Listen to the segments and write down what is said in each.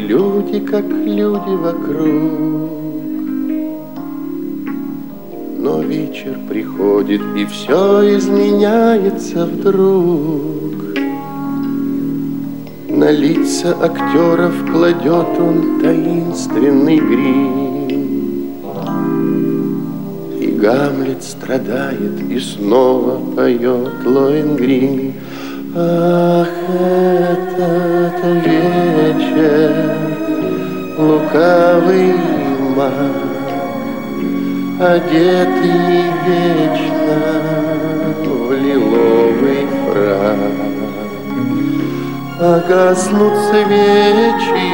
как люди вокруг. Но вечер приходит, и все изменяется вдруг. На лица актеров кладет он таинственный грим. И Гамлет страдает и снова поет Лоэнгрин. Ах, этот вечер, лукавый маг, одетый вечно в лиловый фрак. Погаснут свечи,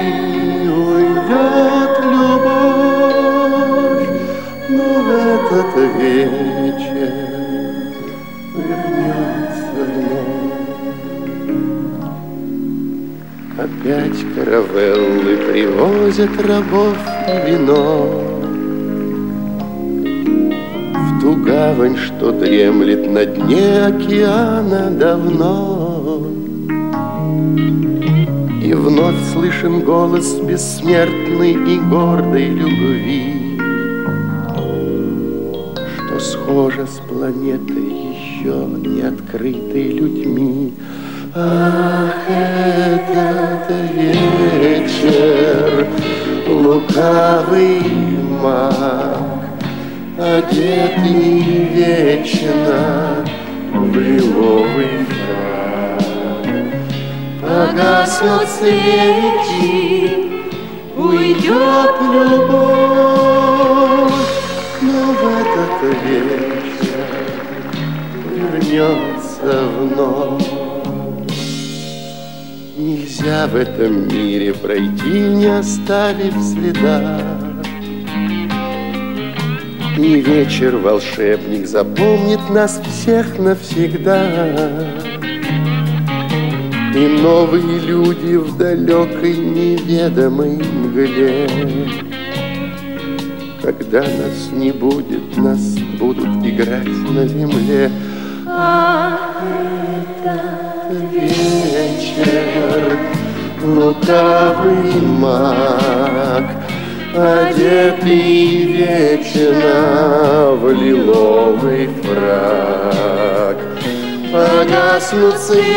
уйдет любовь, но в этот вечер вернется вновь. Опять каравеллы привозят рабов и вино в ту гавань, что дремлет на дне океана давно. И вновь слышен голос бессмертной и гордой любви, что схожа с планетой еще не открытой людьми. Ах, этот вечер, лукавый маг, одетый вечно в лиловый фрак. Погаснут свечи, уйдет любовь, но в этот вечер вернется вновь. Нельзя в этом мире пройти, не оставив следа. И вечер волшебник запомнит нас всех навсегда. И новые люди в далекой неведомой мгле. Когда нас не будет, нас будут играть на земле. Ах, этот вечер, лукавый маг, одетый вечно в лиловый фрак. Погаснут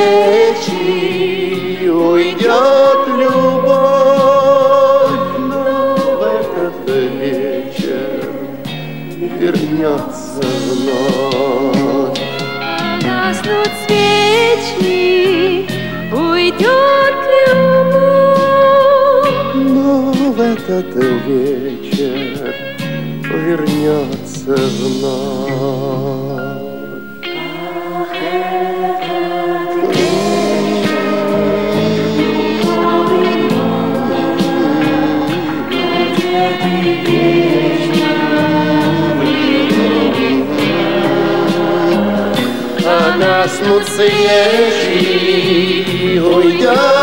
свечи, уйдет любовь, но в этот вечер вернется вновь. Погаснут свечи, уйдет любовь, но в этот вечер вернется вновь. Погаснут свечи, уйдет